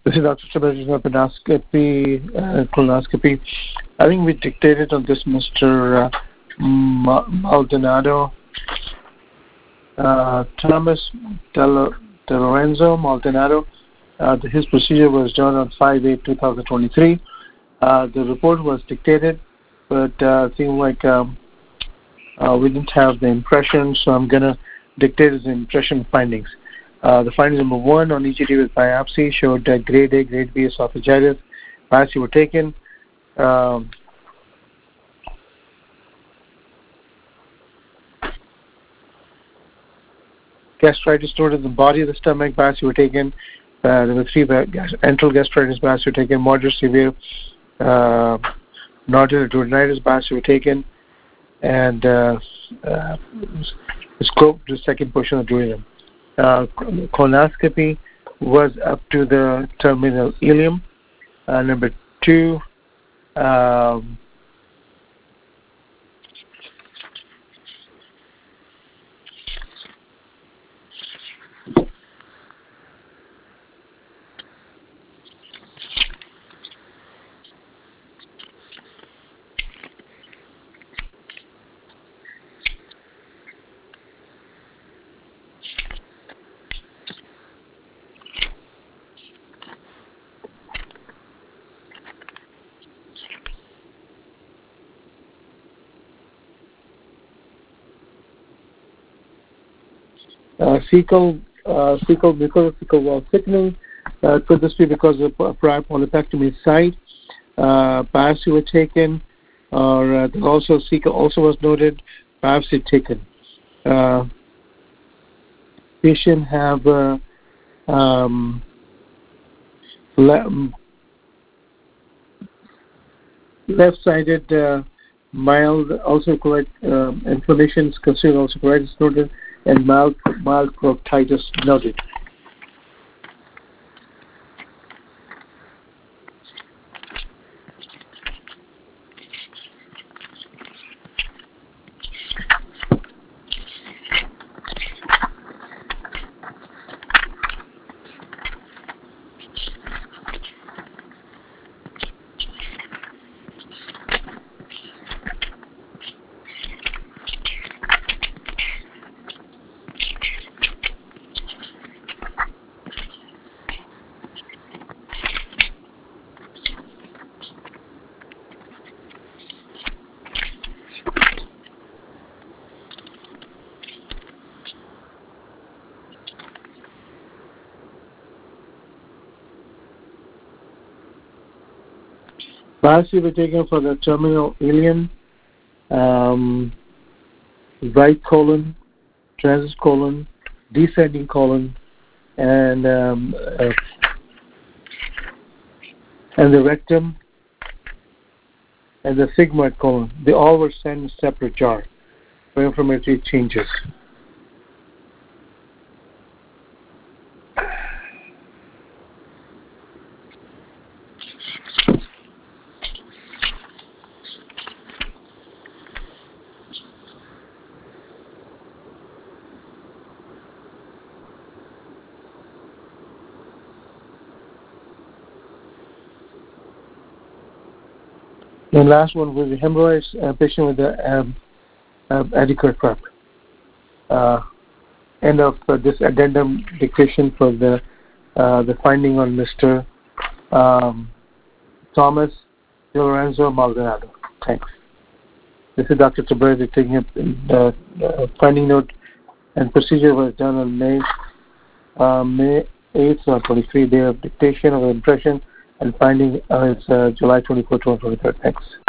This is Dr. Chabaj's colonoscopy. I think we dictated on this Mr. Maldonado, Thomas DeLorenzo Maldonado. His procedure was done on 5/8/2023. The report was dictated, but it seemed like we didn't have the impression, so I'm going to dictate his impression findings. The findings: number 1, on EGD with biopsy showed grade A, grade B esophagitis. Biopsy were taken. Gastritis stored in the body of the stomach. Biopsy were taken. There were 3 enteral gastritis. Biopsy were taken. Moderate severe nodular duodenitis. Biopsy were taken, and scoped the second portion of the duodenum. Colonoscopy was up to the terminal ileum. Number 2, fecal mucosal wall thickening. Could this be because of prior polypectomy site? Biopsy were taken, or also fecal also was noted. Biopsy taken. Patient have left-sided mild ulcerative inflammations, considered ulcerative noted, and mild proctitis noted. Biopsy were taken for the terminal ileum, right colon, transverse colon, descending colon, and the rectum, and the sigmoid colon. They all were sent in a separate jar for inflammatory changes. The last one was the hemorrhoids patient with the adequate prep. End of this addendum dictation for the finding on Mr. Thomas DeLorenzo Maldonado. Thanks. This is Dr. Taberzi taking up the finding note, and procedure was done on May 8th, 23, day of dictation of impression, and finding is July 24, 2023. Thanks.